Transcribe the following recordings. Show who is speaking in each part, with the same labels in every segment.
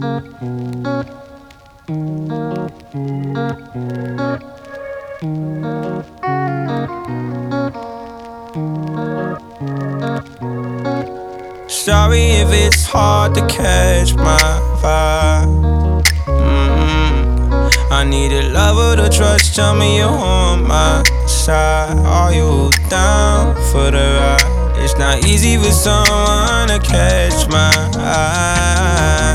Speaker 1: Sorry if it's hard to catch my vibe. I need a lover to trust, tell me you're on my side. Are you down for the ride? It's not easy for someone to catch my eye,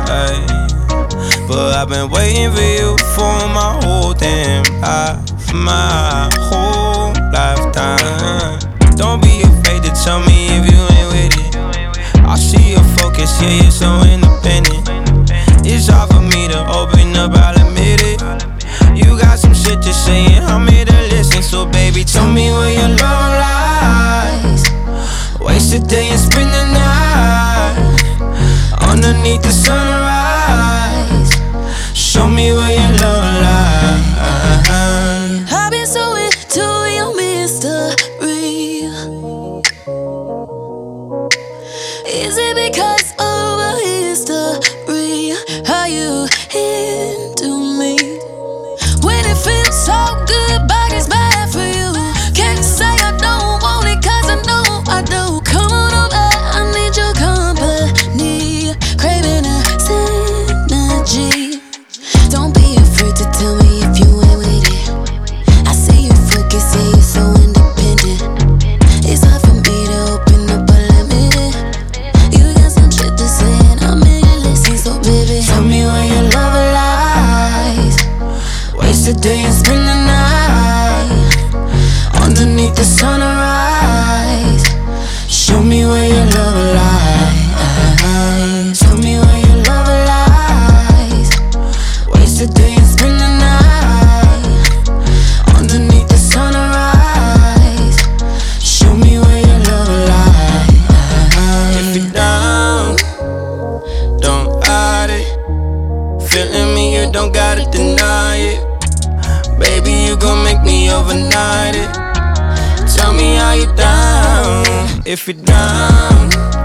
Speaker 1: but I've been waiting for you for my whole damn life, my whole lifetime. Don't be afraid to tell me if you ain't with it. I see your focus, yeah, you're so independent. It's hard for me to open up, I'll admit it. You got some shit to say and I'm here to listen. So baby, tell me where your love lies. Waste a day and spend the night underneath the sunrise. Show me where your love lies.
Speaker 2: I've been so into your mystery. Is it because of a history? Are you into me? When it feels so good, but it's bad for you. Can't say I don't want it, cause I know I do. Come on over, I need your company. Craving a synergy. Don't be afraid to tell me if you ain't with it. I see you focus, yeah, you're so independent. It's hard for me to open up, but let me in. You got some shit to say and I'm here to listen. So baby,
Speaker 1: tell me where your love lies. Waste a day and spend the night underneath the sunrise. Show me where your love lies. Tell me where your love lies. Waste a day and spend the night underneath the sunrise. Show me where your love lies. If you're down, don't hide it. Feeling me, you don't gotta deny it. Baby, you gon' make me overnight it. Tell me how you down. If you're down,